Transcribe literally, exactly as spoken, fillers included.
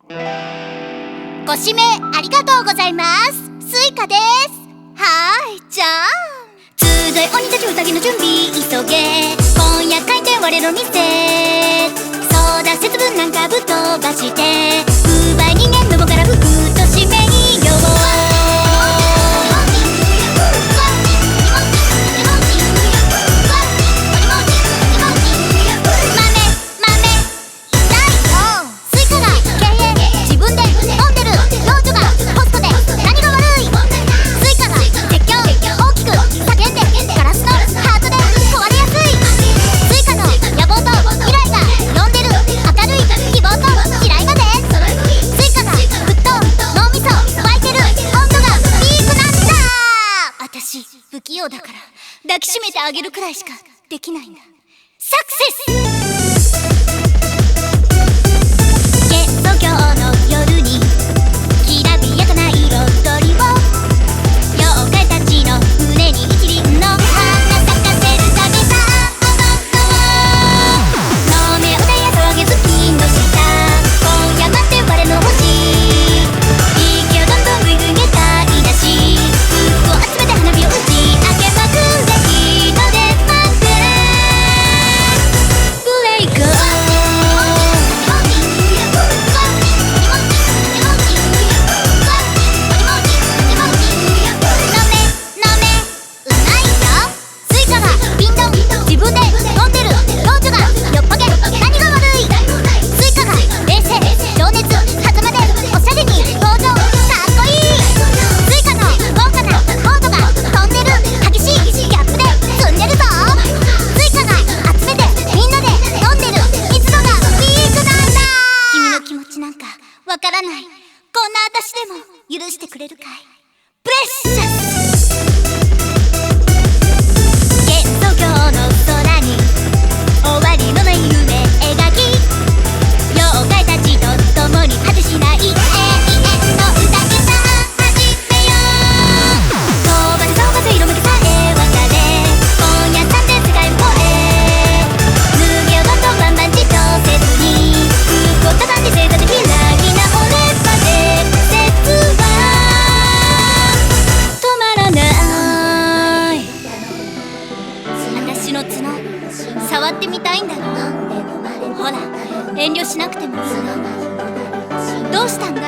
ご指名ありがとうございます。スイカです。はーい、じゃあ集い鬼たち宴の準備急げ、今夜開店我の店、そうだ節分なんかぶっ飛ばして奪い人間のぼからふっと締めよう。不器用だから抱きしめてあげるくらいしかできないんだ。サクセス。ゲスト今日の夜にきらびやかな彩りを、妖怪たちの胸に一輪の花咲かせるためさ。飲め歌や騒げ月の下、今夜待って我の星、息をどんどんぐいぐいげたいだし、服を集めて花火を打ちわからない。こんな私でも許してくれるかい。プレッシャス。幻想郷の空に終わりのない夢描き、妖怪たちと共に果てしない永遠の宴さ始めよう。飛ばせ飛ばせ色めきさえ別れ、今夜さんで世界を越え、脱げようどんどんバンバンじっとせずに、服を畳んで正座できるの角触ってみたいんだろう。ほら遠慮しなくてもいい。どうしたの？